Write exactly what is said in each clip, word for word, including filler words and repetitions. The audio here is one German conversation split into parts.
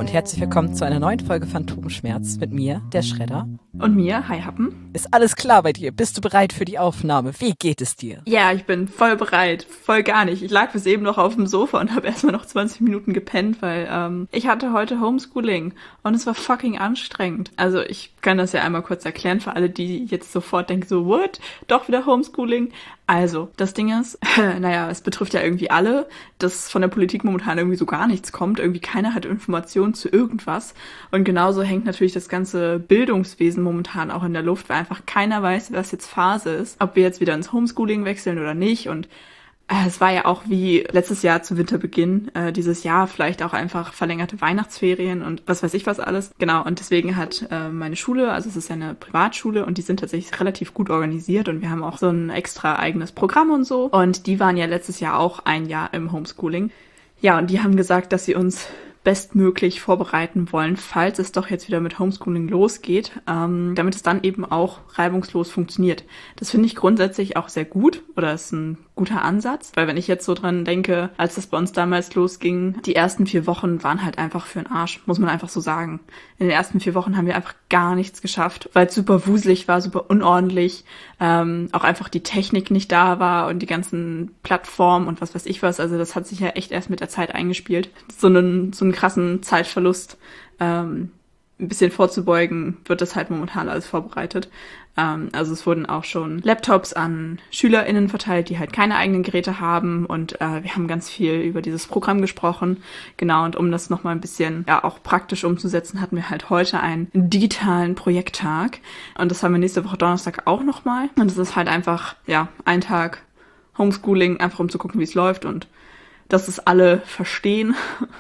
und herzlich willkommen zu einer neuen Folge Phantomschmerz mit mir, der Schredder. Und mir, Hi Happen. Ist alles klar bei dir? Bist du bereit für die Aufnahme? Wie geht es dir? Ja, ich bin voll bereit. Voll gar nicht. Ich lag bis eben noch auf dem Sofa und habe erstmal noch zwanzig Minuten gepennt, weil ähm, ich hatte heute Homeschooling und es war fucking anstrengend. Also ich kann das ja einmal kurz erklären für alle, die jetzt sofort denken so, what? Doch wieder Homeschooling? Also, das Ding ist, äh, naja, es betrifft ja irgendwie alle, dass von der Politik momentan irgendwie so gar nichts kommt. Irgendwie keiner hat Informationen zu irgendwas. Und genauso hängt natürlich das ganze Bildungswesen momentan auch in der Luft, weil einfach keiner weiß, was jetzt Phase ist. Ob wir jetzt wieder ins Homeschooling wechseln oder nicht. Und äh, es war ja auch wie letztes Jahr zu Winterbeginn, äh, dieses Jahr vielleicht auch einfach verlängerte Weihnachtsferien und was weiß ich was alles. Genau, und deswegen hat äh, meine Schule, also es ist ja eine Privatschule und die sind tatsächlich relativ gut organisiert und wir haben auch so ein extra eigenes Programm und so. Und die waren ja letztes Jahr auch ein Jahr im Homeschooling. Ja, und die haben gesagt, dass sie uns bestmöglich vorbereiten wollen, falls es doch jetzt wieder mit Homeschooling losgeht, ähm, damit es dann eben auch reibungslos funktioniert. Das finde ich grundsätzlich auch sehr gut oder ist ein guter Ansatz, weil wenn ich jetzt so dran denke, als das bei uns damals losging, die ersten vier Wochen waren halt einfach für den Arsch, muss man einfach so sagen. In den ersten vier Wochen haben wir einfach gar nichts geschafft, weil es super wuselig war, super unordentlich, ähm, auch einfach die Technik nicht da war und die ganzen Plattformen und was weiß ich was, also das hat sich ja echt erst mit der Zeit eingespielt. So einen, so einen krassen Zeitverlust ähm, ein bisschen vorzubeugen, wird das halt momentan alles vorbereitet. Ähm, also es wurden auch schon Laptops an SchülerInnen verteilt, die halt keine eigenen Geräte haben und äh, wir haben ganz viel über dieses Programm gesprochen. Genau, und um das nochmal ein bisschen ja auch praktisch umzusetzen, hatten wir halt heute einen digitalen Projekttag und das haben wir nächste Woche Donnerstag auch nochmal. Und das ist halt einfach, ja, ein Tag Homeschooling, einfach um zu gucken, wie es läuft und dass es alle verstehen.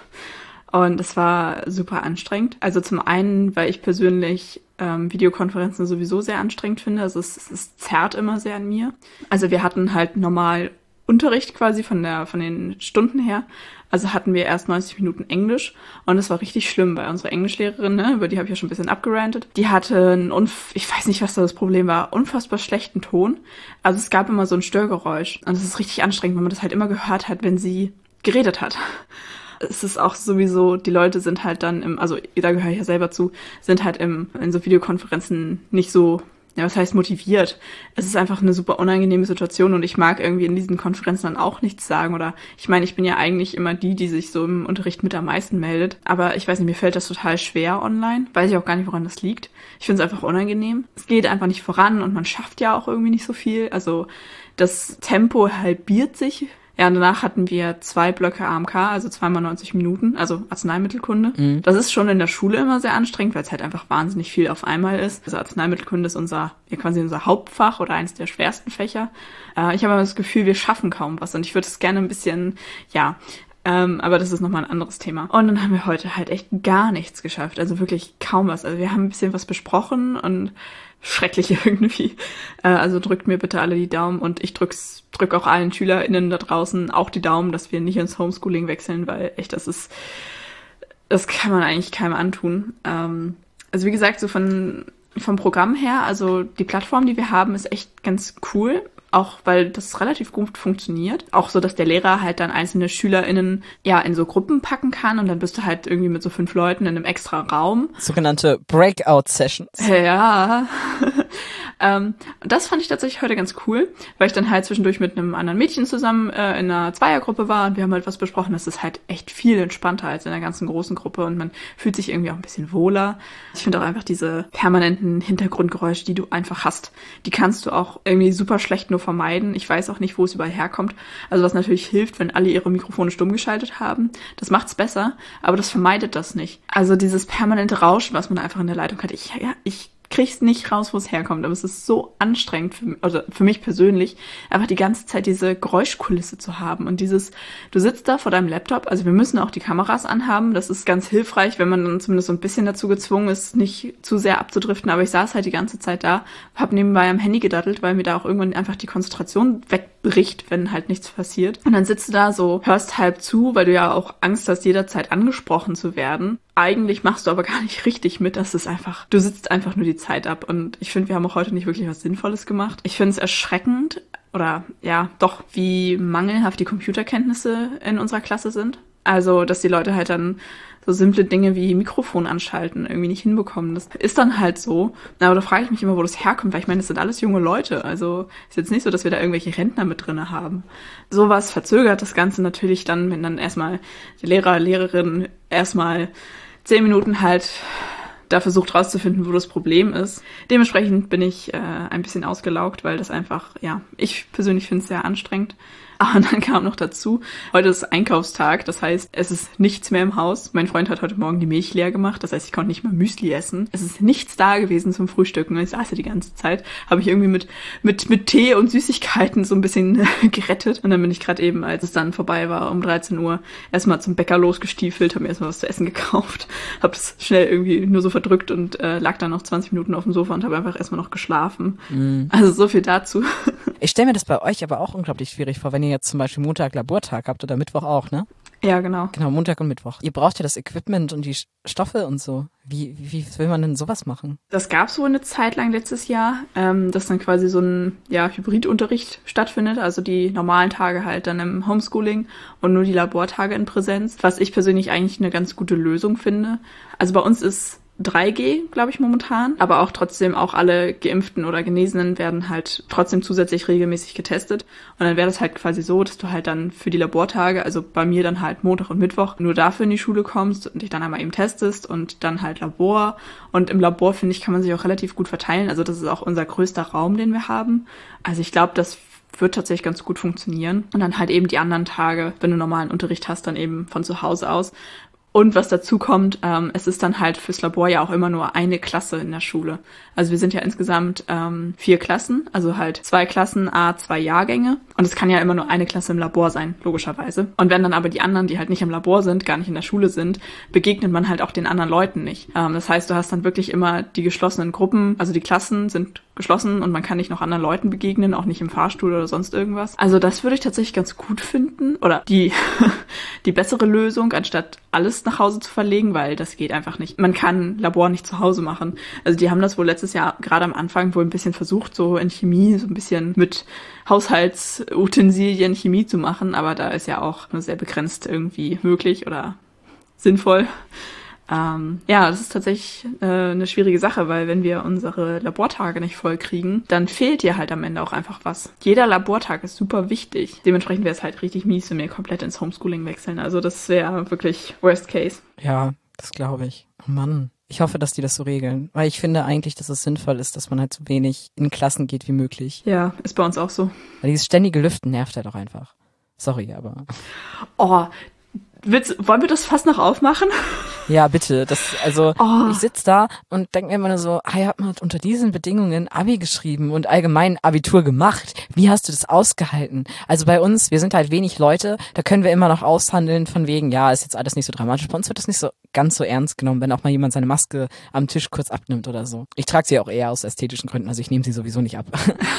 Und es war super anstrengend. Also zum einen, weil ich persönlich ähm, Videokonferenzen sowieso sehr anstrengend finde. Also es, es zerrt immer sehr an mir. Also wir hatten halt normal Unterricht quasi von der von den Stunden her. Also hatten wir erst neunzig Minuten Englisch und es war richtig schlimm, weil unsere Englischlehrerin, ne, über die habe ich ja schon ein bisschen abgerantet, die hatte einen, Unf- ich weiß nicht, was da das Problem war, unfassbar schlechten Ton. Also es gab immer so ein Störgeräusch und es ist richtig anstrengend, wenn man das halt immer gehört hat, wenn sie geredet hat. Es ist auch sowieso, die Leute sind halt dann im, also da gehöre ich ja selber zu, sind halt im, in so Videokonferenzen nicht so, ja, was heißt motiviert. Es ist einfach eine super unangenehme Situation und ich mag irgendwie in diesen Konferenzen dann auch nichts sagen oder ich meine, ich bin ja eigentlich immer die, die sich so im Unterricht mit am meisten meldet, aber ich weiß nicht, mir fällt das total schwer online, weiß ich auch gar nicht, woran das liegt. Ich finde es einfach unangenehm. Es geht einfach nicht voran und man schafft ja auch irgendwie nicht so viel, also das Tempo halbiert sich. Ja, und danach hatten wir zwei Blöcke A M K, also zweimal neunzig Minuten, also Arzneimittelkunde. Mhm. Das ist schon in der Schule immer sehr anstrengend, weil es halt einfach wahnsinnig viel auf einmal ist. Also Arzneimittelkunde ist unser, ja quasi unser Hauptfach oder eines der schwersten Fächer. Äh, ich habe aber das Gefühl, wir schaffen kaum was und ich würde es gerne ein bisschen, ja, ähm, aber das ist nochmal ein anderes Thema. Und dann haben wir heute halt echt gar nichts geschafft, also wirklich kaum was. Also wir haben ein bisschen was besprochen und schrecklich irgendwie. Äh, also drückt mir bitte alle die Daumen und ich drück's, drück auch allen SchülerInnen da draußen auch die Daumen, dass wir nicht ins Homeschooling wechseln, weil echt, das ist, das kann man eigentlich keinem antun. Ähm, also wie gesagt, so von, vom Programm her, also die Plattform, die wir haben, ist echt ganz cool. Auch weil das relativ gut funktioniert. Auch so, dass der Lehrer halt dann einzelne SchülerInnen ja in so Gruppen packen kann und dann bist du halt irgendwie mit so fünf Leuten in einem extra Raum. Sogenannte Breakout-Sessions. Ja. ähm, das fand ich tatsächlich heute ganz cool, weil ich dann halt zwischendurch mit einem anderen Mädchen zusammen äh, in einer Zweiergruppe war und wir haben halt was besprochen. Das ist halt echt viel entspannter als in der ganzen großen Gruppe und man fühlt sich irgendwie auch ein bisschen wohler. Ich finde auch einfach diese permanenten Hintergrundgeräusche, die du einfach hast, die kannst du auch irgendwie super schlecht nur vermeiden. Ich weiß auch nicht, wo es überall herkommt. Also was natürlich hilft, wenn alle ihre Mikrofone stumm geschaltet haben. Das macht's besser, aber das vermeidet das nicht. Also dieses permanente Rauschen, was man einfach in der Leitung hat. Ich, ja, ich krieg's nicht raus, wo es herkommt, aber es ist so anstrengend für, also für mich persönlich, einfach die ganze Zeit diese Geräuschkulisse zu haben und dieses, du sitzt da vor deinem Laptop, also wir müssen auch die Kameras anhaben, das ist ganz hilfreich, wenn man dann zumindest so ein bisschen dazu gezwungen ist, nicht zu sehr abzudriften, aber ich saß halt die ganze Zeit da, hab nebenbei am Handy gedattelt, weil mir da auch irgendwann einfach die Konzentration wegbricht, wenn halt nichts passiert. Und dann sitzt du da so, hörst halb zu, weil du ja auch Angst hast, jederzeit angesprochen zu werden. Eigentlich machst du aber gar nicht richtig mit, das ist einfach, du sitzt einfach nur die Zeit ab und ich finde, wir haben auch heute nicht wirklich was Sinnvolles gemacht. Ich finde es erschreckend oder ja, doch, wie mangelhaft die Computerkenntnisse in unserer Klasse sind. Also, dass die Leute halt dann so simple Dinge wie Mikrofon anschalten irgendwie nicht hinbekommen. Das ist dann halt so. Aber da frage ich mich immer, wo das herkommt, weil ich meine, das sind alles junge Leute. Also ist jetzt nicht so, dass wir da irgendwelche Rentner mit drinne haben. Sowas verzögert das Ganze natürlich dann, wenn dann erstmal die Lehrer, Lehrerin erstmal zehn Minuten halt da versucht rauszufinden, wo das Problem ist. Dementsprechend bin ich äh, ein bisschen ausgelaugt, weil das einfach, ja, ich persönlich finde es sehr anstrengend. Aber dann kam noch dazu, heute ist Einkaufstag, das heißt, es ist nichts mehr im Haus. Mein Freund hat heute Morgen die Milch leer gemacht, das heißt, ich konnte nicht mal Müsli essen. Es ist nichts da gewesen zum Frühstücken. Ich saß ja die ganze Zeit, habe ich irgendwie mit mit mit Tee und Süßigkeiten so ein bisschen gerettet. Und dann bin ich gerade eben, als es dann vorbei war, um dreizehn Uhr, erstmal zum Bäcker losgestiefelt, habe mir erstmal was zu essen gekauft, habe es schnell irgendwie nur so verdrückt und äh, lag dann noch zwanzig Minuten auf dem Sofa und habe einfach erstmal noch geschlafen. Mhm. Also so viel dazu. Ich stelle mir das bei euch aber auch unglaublich schwierig vor, wenn ihr jetzt zum Beispiel Montag Labortag habt oder Mittwoch auch, ne? Ja, genau. Genau, Montag und Mittwoch. Ihr braucht ja das Equipment und die Stoffe und so. Wie, wie, wie will man denn sowas machen? Das gab es wohl eine Zeit lang letztes Jahr, ähm, dass dann quasi so ein ja, Hybridunterricht stattfindet, also die normalen Tage halt dann im Homeschooling und nur die Labortage in Präsenz, was ich persönlich eigentlich eine ganz gute Lösung finde. Also bei uns ist drei G, glaube ich, momentan. Aber auch trotzdem, auch alle Geimpften oder Genesenen werden halt trotzdem zusätzlich regelmäßig getestet. Und dann wäre das halt quasi so, dass du halt dann für die Labortage, also bei mir dann halt Montag und Mittwoch, nur dafür in die Schule kommst und dich dann einmal eben testest und dann halt Labor. Und im Labor, finde ich, kann man sich auch relativ gut verteilen. Also das ist auch unser größter Raum, den wir haben. Also ich glaube, das wird tatsächlich ganz gut funktionieren. Und dann halt eben die anderen Tage, wenn du normalen Unterricht hast, dann eben von zu Hause aus. Und was dazu kommt, ähm, es ist dann halt fürs Labor ja auch immer nur eine Klasse in der Schule. Also wir sind ja insgesamt ähm, vier Klassen, also halt zwei Klassen, a zwei Jahrgänge. Und es kann ja immer nur eine Klasse im Labor sein, logischerweise. Und wenn dann aber die anderen, die halt nicht im Labor sind, gar nicht in der Schule sind, begegnet man halt auch den anderen Leuten nicht. Ähm, das heißt, du hast dann wirklich immer die geschlossenen Gruppen, also die Klassen sind geschlossen und man kann nicht noch anderen Leuten begegnen, auch nicht im Fahrstuhl oder sonst irgendwas. Also das würde ich tatsächlich ganz gut finden. Oder die, die bessere Lösung, anstatt alles nach Hause zu verlegen, weil das geht einfach nicht. Man kann Labor nicht zu Hause machen. Also die haben das wohl letztes Jahr gerade am Anfang wohl ein bisschen versucht, so in Chemie, so ein bisschen mit Haushaltsutensilien Chemie zu machen, aber da ist ja auch nur sehr begrenzt irgendwie möglich oder sinnvoll. Ähm, ja, das ist tatsächlich äh, eine schwierige Sache, weil wenn wir unsere Labortage nicht voll kriegen, dann fehlt dir halt am Ende auch einfach was. Jeder Labortag ist super wichtig. Dementsprechend wäre es halt richtig mies, wenn wir komplett ins Homeschooling wechseln. Also das wäre wirklich Worst Case. Ja, das glaube ich. Oh Mann. Ich hoffe, dass die das so regeln, weil ich finde eigentlich, dass es sinnvoll ist, dass man halt so wenig in Klassen geht wie möglich. Ja, ist bei uns auch so. Weil dieses ständige Lüften nervt halt auch einfach. Sorry, aber... Oh, willst, wollen wir das fast noch aufmachen? Ja, bitte. Das, also oh. Ich sitze da und denke mir immer nur so, ah, ihr habt mal unter diesen Bedingungen Abi geschrieben und allgemein Abitur gemacht. Wie hast du das ausgehalten? Also bei uns, wir sind halt wenig Leute, da können wir immer noch aushandeln von wegen, ja, ist jetzt alles nicht so dramatisch. Bei uns wird das nicht so ganz so ernst genommen, wenn auch mal jemand seine Maske am Tisch kurz abnimmt oder so. Ich trage sie auch eher aus ästhetischen Gründen, also ich nehme sie sowieso nicht ab.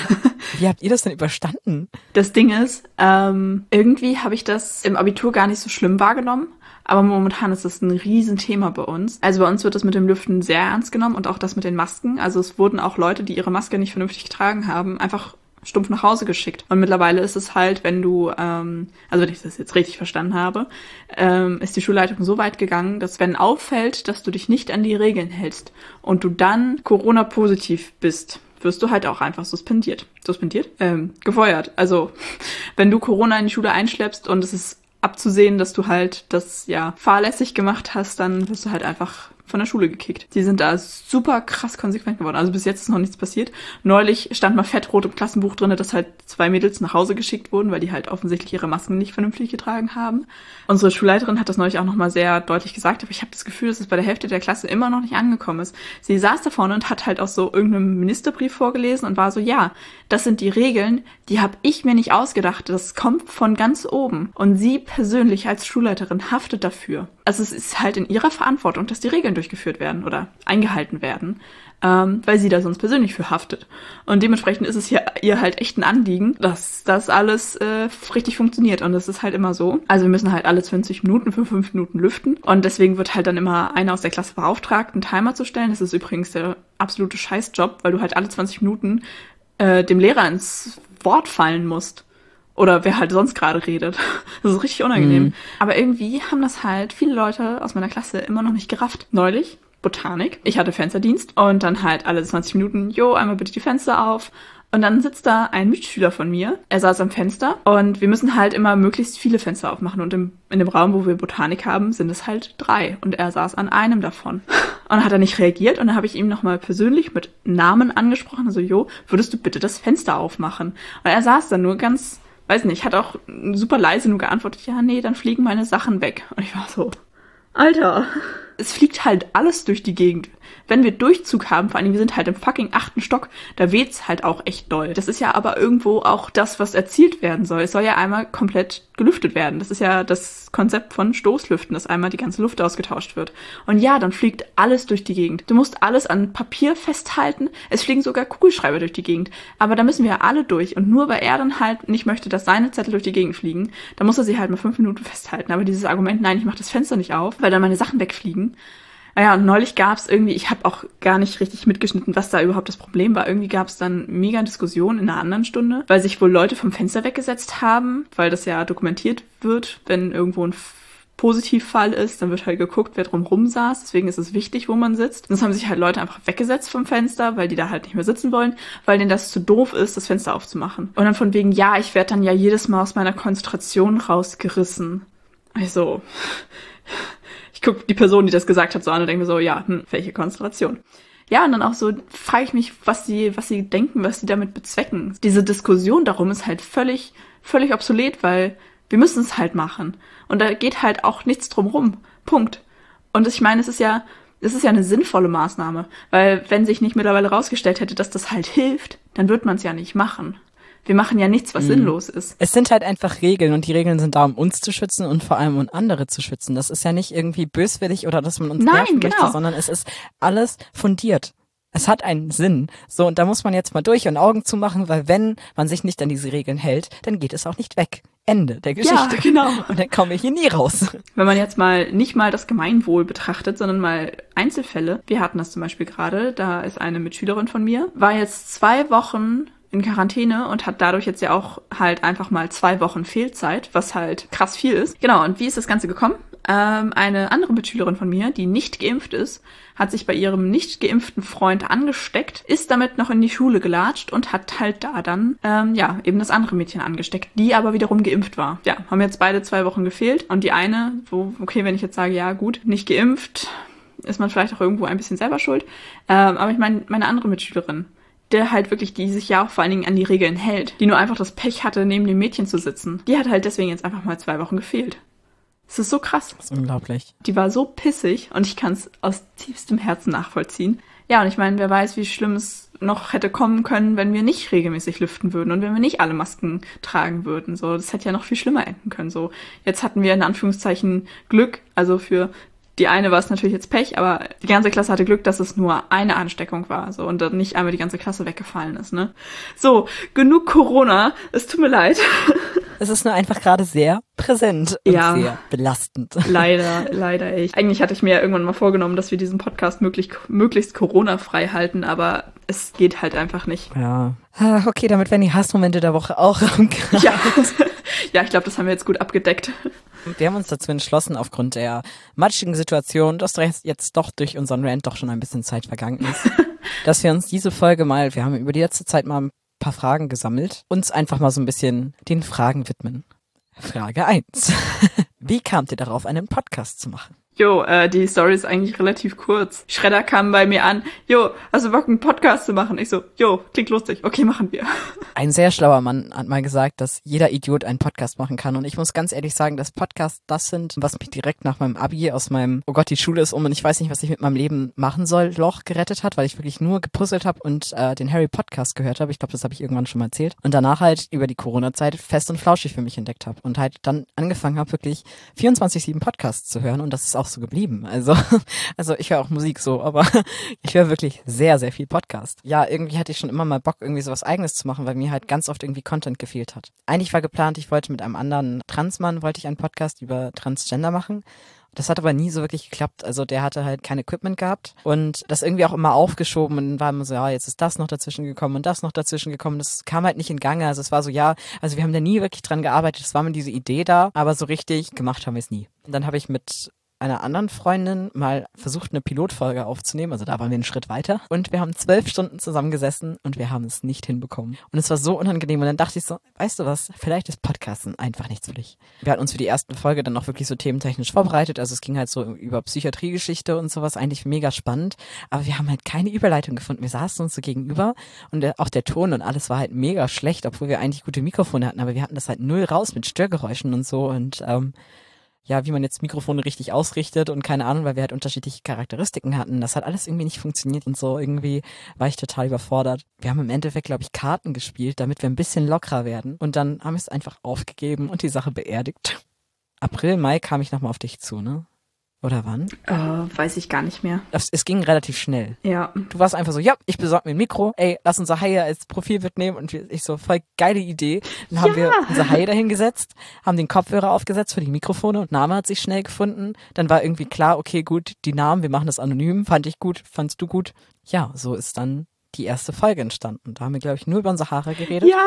Wie habt ihr das denn überstanden? Das Ding ist, ähm, irgendwie habe ich das im Abitur gar nicht so schlimm wahrgenommen. Aber momentan ist das ein Riesenthema bei uns. Also bei uns wird das mit dem Lüften sehr ernst genommen und auch das mit den Masken. Also es wurden auch Leute, die ihre Maske nicht vernünftig getragen haben, einfach stumpf nach Hause geschickt. Und mittlerweile ist es halt, wenn du, ähm, also wenn ich das jetzt richtig verstanden habe, ähm, ist die Schulleitung so weit gegangen, dass wenn auffällt, dass du dich nicht an die Regeln hältst und du dann Corona-positiv bist, wirst du halt auch einfach suspendiert. Suspendiert? Ähm, gefeuert. Also wenn du Corona in die Schule einschleppst und es ist abzusehen, dass du halt das ja fahrlässig gemacht hast, dann wirst du halt einfach von der Schule gekickt. Die sind da super krass konsequent geworden. Also bis jetzt ist noch nichts passiert. Neulich stand mal fettrot im Klassenbuch drin, dass halt zwei Mädels nach Hause geschickt wurden, weil die halt offensichtlich ihre Masken nicht vernünftig getragen haben. Unsere Schulleiterin hat das neulich auch nochmal sehr deutlich gesagt, aber ich habe das Gefühl, dass es bei der Hälfte der Klasse immer noch nicht angekommen ist. Sie saß da vorne und hat halt auch so irgendeinen Ministerbrief vorgelesen und war so, ja, das sind die Regeln, die habe ich mir nicht ausgedacht. Das kommt von ganz oben. Und sie persönlich als Schulleiterin haftet dafür. Also es ist halt in ihrer Verantwortung, dass die Regeln durchgeführt werden oder eingehalten werden, ähm, weil sie da sonst persönlich für haftet. Und dementsprechend ist es hier ihr halt echt ein Anliegen, dass das alles äh, richtig funktioniert. Und das ist halt immer so. Also wir müssen halt alle zwanzig Minuten für fünf Minuten lüften. Und deswegen wird halt dann immer einer aus der Klasse beauftragt, einen Timer zu stellen. Das ist übrigens der absolute Scheißjob, weil du halt alle zwanzig Minuten äh, dem Lehrer ins Wort fallen musst. Oder wer halt sonst gerade redet. Das ist richtig unangenehm. Mhm. Aber irgendwie haben das halt viele Leute aus meiner Klasse immer noch nicht gerafft. Neulich, Botanik. Ich hatte Fensterdienst und dann halt alle zwanzig Minuten, jo, einmal bitte die Fenster auf. Und dann sitzt da ein Mitschüler von mir. Er saß am Fenster und wir müssen halt immer möglichst viele Fenster aufmachen. Und im, in dem Raum, wo wir Botanik haben, sind es halt drei. Und er saß an einem davon. Und dann hat er nicht reagiert. Und dann habe ich ihm nochmal persönlich mit Namen angesprochen. Also, jo, würdest du bitte das Fenster aufmachen? Und er saß dann nur ganz, weiß nicht, hat auch super leise nur geantwortet, ja, nee, dann fliegen meine Sachen weg. Und ich war so, Alter, es fliegt halt alles durch die Gegend. Wenn wir Durchzug haben, vor allem wir sind halt im fucking achten Stock, da weht's halt auch echt doll. Das ist ja aber irgendwo auch das, was erzielt werden soll. Es soll ja einmal komplett gelüftet werden. Das ist ja das Konzept von Stoßlüften, dass einmal die ganze Luft ausgetauscht wird. Und ja, dann fliegt alles durch die Gegend. Du musst alles an Papier festhalten. Es fliegen sogar Kugelschreiber durch die Gegend. Aber da müssen wir ja alle durch. Und nur weil er dann halt nicht möchte, dass seine Zettel durch die Gegend fliegen, dann muss er sie halt mal fünf Minuten festhalten. Aber dieses Argument, nein, ich mach das Fenster nicht auf, weil dann meine Sachen wegfliegen. Naja, und neulich gab's irgendwie, ich habe auch gar nicht richtig mitgeschnitten, was da überhaupt das Problem war. Irgendwie gab's dann mega Diskussionen in einer anderen Stunde, weil sich wohl Leute vom Fenster weggesetzt haben, weil das ja dokumentiert wird, wenn irgendwo ein F- Positivfall ist, dann wird halt geguckt, wer drumrum saß. Deswegen ist es wichtig, wo man sitzt. Sonst haben sich halt Leute einfach weggesetzt vom Fenster, weil die da halt nicht mehr sitzen wollen, weil denen das zu doof ist, das Fenster aufzumachen. Und dann von wegen, ja, ich werde dann ja jedes Mal aus meiner Konzentration rausgerissen. Also... Ich gucke die Person, die das gesagt hat, so an und denke mir so, ja, hm, welche Konstellation. Ja, und dann auch so frage ich mich, was sie, was sie denken, was sie damit bezwecken. Diese Diskussion darum ist halt völlig, völlig obsolet, weil wir müssen es halt machen. Und da geht halt auch nichts drum rum. Punkt. Und ich meine, es ist ja, es ist ja eine sinnvolle Maßnahme, weil wenn sich nicht mittlerweile rausgestellt hätte, dass das halt hilft, dann wird man es ja nicht machen. Wir machen ja nichts, was mhm. sinnlos ist. Es sind halt einfach Regeln und die Regeln sind da, um uns zu schützen und vor allem um andere zu schützen. Das ist ja nicht irgendwie böswillig oder dass man uns Nein, nerven genau. möchte, sondern es ist alles fundiert. Es hat einen Sinn. So, und da muss man jetzt mal durch und Augen zumachen, weil wenn man sich nicht an diese Regeln hält, dann geht es auch nicht weg. Ende der Geschichte. Ja, genau. Und dann komme ich hier nie raus. Wenn man jetzt mal nicht mal das Gemeinwohl betrachtet, sondern mal Einzelfälle. Wir hatten das zum Beispiel gerade, da ist eine Mitschülerin von mir, war jetzt zwei Wochen in Quarantäne und hat dadurch jetzt ja auch halt einfach mal zwei Wochen Fehlzeit, was halt krass viel ist. Genau, und wie ist das Ganze gekommen? Ähm, eine andere Mitschülerin von mir, die nicht geimpft ist, hat sich bei ihrem nicht geimpften Freund angesteckt, ist damit noch in die Schule gelatscht und hat halt da dann, ähm, ja, eben das andere Mädchen angesteckt, die aber wiederum geimpft war. Ja, haben jetzt beide zwei Wochen gefehlt und die eine, wo, okay, wenn ich jetzt sage, ja gut, nicht geimpft, ist man vielleicht auch irgendwo ein bisschen selber schuld, ähm, aber ich meine, meine andere Mitschülerin, der halt wirklich, die sich ja auch vor allen Dingen an die Regeln hält, die nur einfach das Pech hatte, neben dem Mädchen zu sitzen. Die hat halt deswegen jetzt einfach mal zwei Wochen gefehlt. Das ist so krass. Das ist unglaublich. Die war so pissig und ich kann es aus tiefstem Herzen nachvollziehen. Ja, und ich meine, wer weiß, wie schlimm es noch hätte kommen können, wenn wir nicht regelmäßig lüften würden und wenn wir nicht alle Masken tragen würden. So, das hätte ja noch viel schlimmer enden können. So, jetzt hatten wir in Anführungszeichen Glück, also für die eine war es natürlich jetzt Pech, aber die ganze Klasse hatte Glück, dass es nur eine Ansteckung war, so, und dann nicht einmal die ganze Klasse weggefallen ist, ne? So, genug Corona, es tut mir leid. Es ist nur einfach gerade sehr präsent und ja, sehr belastend. Leider, leider echt. Eigentlich hatte ich mir ja irgendwann mal vorgenommen, dass wir diesen Podcast möglich, möglichst Corona-frei halten, aber es geht halt einfach nicht. Ja. Okay, damit werden die Hassmomente der Woche auch umgegangen. Ja. Ja, ich glaube, das haben wir jetzt gut abgedeckt. Wir haben uns dazu entschlossen, aufgrund der matschigen Situation, dass jetzt doch durch unseren Rant doch schon ein bisschen Zeit vergangen ist, dass wir uns diese Folge mal, wir haben über die letzte Zeit mal ein paar Fragen gesammelt, uns einfach mal so ein bisschen den Fragen widmen. Frage eins. Wie kamt ihr darauf, einen Podcast zu machen? Jo, äh, die Story ist eigentlich relativ kurz. Schredder kam bei mir an, jo, hast du Bock, einen Podcast zu machen? Ich so, jo, klingt lustig, okay, machen wir. Ein sehr schlauer Mann hat mal gesagt, dass jeder Idiot einen Podcast machen kann. Und ich muss ganz ehrlich sagen, dass Podcasts das sind, was mich direkt nach meinem Abi aus meinem, oh Gott, die Schule ist um und ich weiß nicht, was ich mit meinem Leben machen soll, Loch gerettet hat, weil ich wirklich nur gepuzzelt habe und äh, den Harry Podcast gehört habe. Ich glaube, das habe ich irgendwann schon mal erzählt. Und danach halt über die Corona-Zeit fest und flauschig für mich entdeckt habe. Und halt dann angefangen habe, wirklich vierundzwanzig sieben Podcasts zu hören. Und das ist auch so geblieben. Also, also ich höre auch Musik so, aber ich höre wirklich sehr, sehr viel Podcast. Ja, irgendwie hatte ich schon immer mal Bock, irgendwie sowas Eigenes zu machen, weil mir halt ganz oft irgendwie Content gefehlt hat. Eigentlich war geplant, ich wollte mit einem anderen Transmann, wollte ich einen Podcast über Transgender machen. Das hat aber nie so wirklich geklappt. Also der hatte halt kein Equipment gehabt und das irgendwie auch immer aufgeschoben und dann war immer so, ja, jetzt ist das noch dazwischen gekommen und das noch dazwischen gekommen. Das kam halt nicht in Gange. Also es war so, ja, also wir haben da nie wirklich dran gearbeitet. Es war mir diese Idee da, aber so richtig gemacht haben wir es nie. Und dann habe ich mit einer anderen Freundin mal versucht, eine Pilotfolge aufzunehmen. Also da waren wir einen Schritt weiter. Und wir haben zwölf Stunden zusammengesessen und wir haben es nicht hinbekommen. Und es war so unangenehm. Und dann dachte ich so, weißt du was, vielleicht ist Podcasten einfach nichts für dich. Wir hatten uns für die erste Folge dann auch wirklich so thementechnisch vorbereitet. Also es ging halt so über Psychiatriegeschichte und sowas. Eigentlich mega spannend. Aber wir haben halt keine Überleitung gefunden. Wir saßen uns so gegenüber und der, auch der Ton und alles war halt mega schlecht, obwohl wir eigentlich gute Mikrofone hatten. Aber wir hatten das halt null raus mit Störgeräuschen und so. Und ähm, ja, wie man jetzt Mikrofone richtig ausrichtet und keine Ahnung, weil wir halt unterschiedliche Charakteristiken hatten. Das hat alles irgendwie nicht funktioniert und so irgendwie war ich total überfordert. Wir haben im Endeffekt, glaube ich, Karten gespielt, damit wir ein bisschen lockerer werden und dann haben wir es einfach aufgegeben und die Sache beerdigt. April, Mai kam ich nochmal auf dich zu, ne? Oder wann? Äh, weiß ich gar nicht mehr. Es, es ging relativ schnell. Ja. Du warst einfach so, ja, ich besorge mir ein Mikro, ey, lass unser Haie als Profilbild nehmen und ich so, voll geile Idee. Dann haben ja. wir unser Haie dahin gesetzt, haben den Kopfhörer aufgesetzt für die Mikrofone und Name hat sich schnell gefunden. Dann war irgendwie klar, okay, gut, die Namen, wir machen das anonym, fand ich gut, fandst du gut. Ja, so ist dann die erste Folge entstanden. Da haben wir, glaube ich, nur über unser Haare geredet. Ja.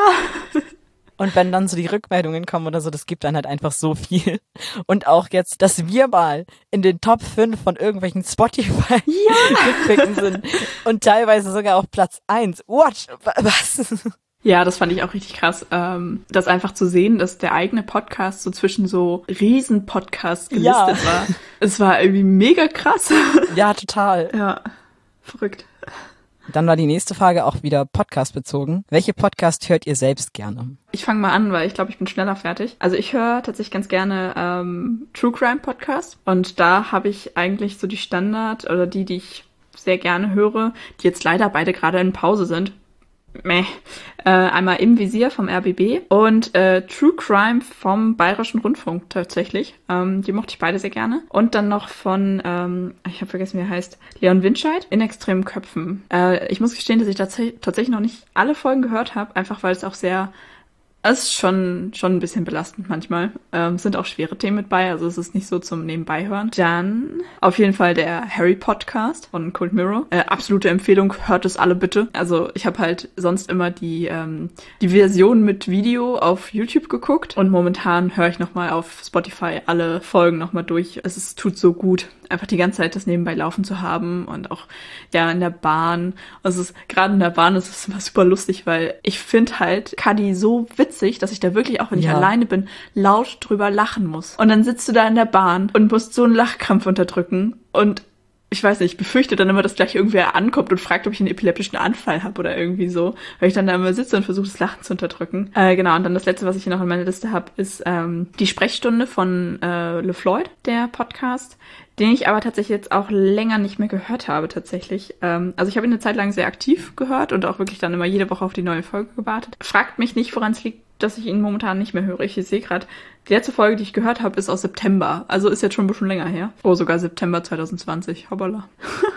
Und wenn dann so die Rückmeldungen kommen oder so, das gibt dann halt einfach so viel. Und auch jetzt, dass wir mal in den Top fünf von irgendwelchen Spotify-Rückblicken ja. sind und teilweise sogar auf Platz eins. What? Was? Ja, das fand ich auch richtig krass, ähm, das einfach zu sehen, dass der eigene Podcast so zwischen so Riesen-Podcasts gelistet ja. war. Es war irgendwie mega krass. Ja, total. Ja, verrückt. Dann war die nächste Frage auch wieder Podcast-bezogen. Welche Podcast hört ihr selbst gerne? Ich fange mal an, weil ich glaube, ich bin schneller fertig. Also ich höre tatsächlich ganz gerne ähm, True Crime Podcast und da habe ich eigentlich so die Standard oder die, die ich sehr gerne höre, die jetzt leider beide gerade in Pause sind. Meh. Äh, einmal Im Visier vom R B B und äh, True Crime vom Bayerischen Rundfunk tatsächlich. Ähm, die mochte ich beide sehr gerne. Und dann noch von, ähm, ich habe vergessen, wie er heißt, Leon Winscheid in extremen Köpfen. Äh, ich muss gestehen, dass ich tats- tatsächlich noch nicht alle Folgen gehört habe, einfach weil es auch sehr... Es ist schon, schon ein bisschen belastend manchmal. Ähm, sind auch schwere Themen mit bei, also es ist nicht so zum Nebenbeihören. Dann auf jeden Fall der Harry Podcast von Cold Mirror. Äh, absolute Empfehlung, hört es alle bitte. Also ich habe halt sonst immer die, ähm, die Version mit Video auf YouTube geguckt und momentan höre ich nochmal auf Spotify alle Folgen nochmal durch. Es ist, tut so gut, einfach die ganze Zeit das nebenbei laufen zu haben und auch ja in der Bahn. Also es ist gerade in der Bahn ist es immer super lustig, weil ich finde halt Cuddy so witzig, dass ich da wirklich, auch wenn ich ja. alleine bin, laut drüber lachen muss. Und dann sitzt du da in der Bahn und musst so einen Lachkrampf unterdrücken und ich weiß nicht, ich befürchte dann immer, dass gleich irgendwer ankommt und fragt, ob ich einen epileptischen Anfall habe oder irgendwie so, weil ich dann da immer sitze und versuche, das Lachen zu unterdrücken. Äh, genau, und dann das Letzte, was ich hier noch in meiner Liste habe, ist ähm, die Sprechstunde von äh, LeFloid, der Podcast, den ich aber tatsächlich jetzt auch länger nicht mehr gehört habe tatsächlich. Ähm, also ich habe ihn eine Zeit lang sehr aktiv gehört und auch wirklich dann immer jede Woche auf die neue Folge gewartet. Fragt mich nicht, woran es liegt, dass ich ihn momentan nicht mehr höre. Ich sehe gerade, die letzte Folge, die ich gehört habe, ist aus September. Also ist jetzt schon ein bisschen länger her. Oh, sogar September zwanzig zwanzig. Hoppala.